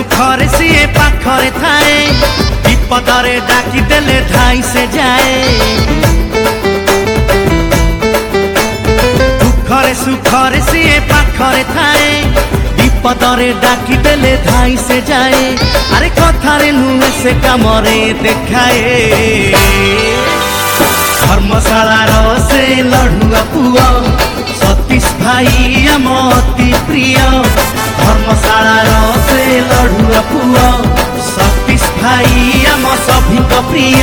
Sukhre CA पाखरे थाए विपदरे डाकी देले धाई से जाए दुखरे सुखरे सीए पाखरे थाए विपदरे डाकी देले धाई से जाए अरे कथारे नुहे से कामरे देखाए धर्मशाला से लड़ुआ पुआ सतीश भाई आम अति प्रिय धर्मशाला से लड़ुआ पुआ सतीश भाई आम सभी प्रिय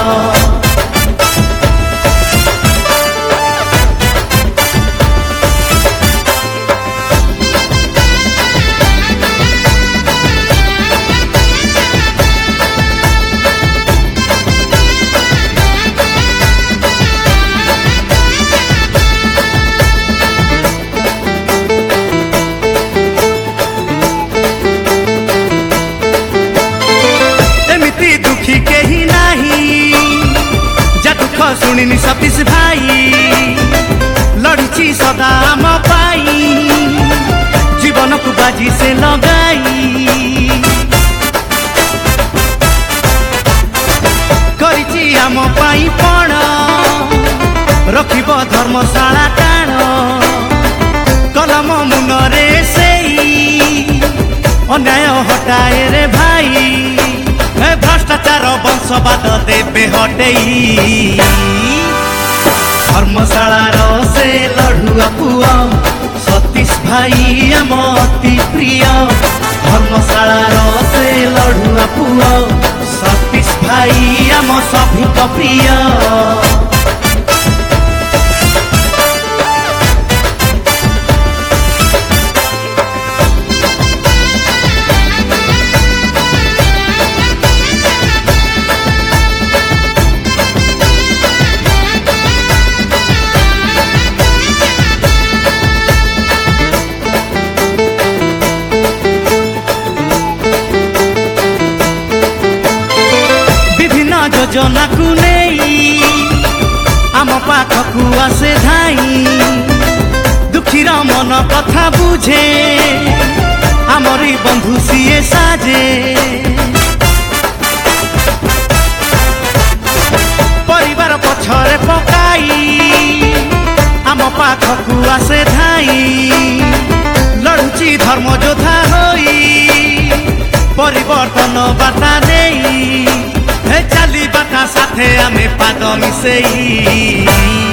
शुणी सतीश भाई लड़ी सदा आम पाई जीवन को बाजी से लगाई करिछि आम पाई पण रखिब धर्मशाला टाण कलम मुनरे सेई अन्याय हटाए रे भाई भ्रष्टाचार वंशवाद देवे हटेई धर्मशाला से लड़ुआ पुआ सतीश भाई आम अति प्रिय धर्मशाला से लड़ुआ पुआ सतीश भाई आम सभी प्रिय योजना को नहीं आम पाखक आसे धाई दुखीर मन कथा बुझे आमरी बंधु सीए साजे परिवार पछरे पकाई आम पाखक आसे धाई लड़ुची धर्म योद्धा होई परिवर्तन बार्ता देई चली बाटा साथे आमे पाद मिसेई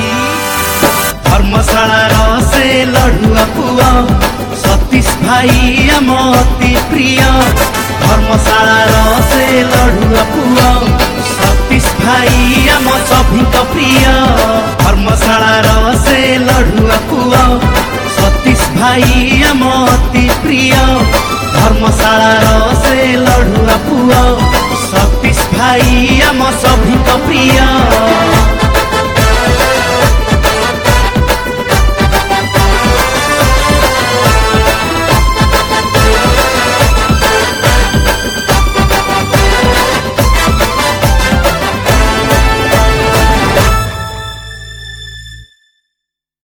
धर्मशाला से लड़ुआ पुआ सतीश भाई आम अति प्रिय धर्मशाला से लड़ुआ पुआ सतीश भाई आम सभी प्रिय धर्मशाला से लड़ुआ पुआ सतीश भाई आम अति प्रिय धर्मशाला से लड़ुआ पुआ सतीश भाई आम सभी प्रिय।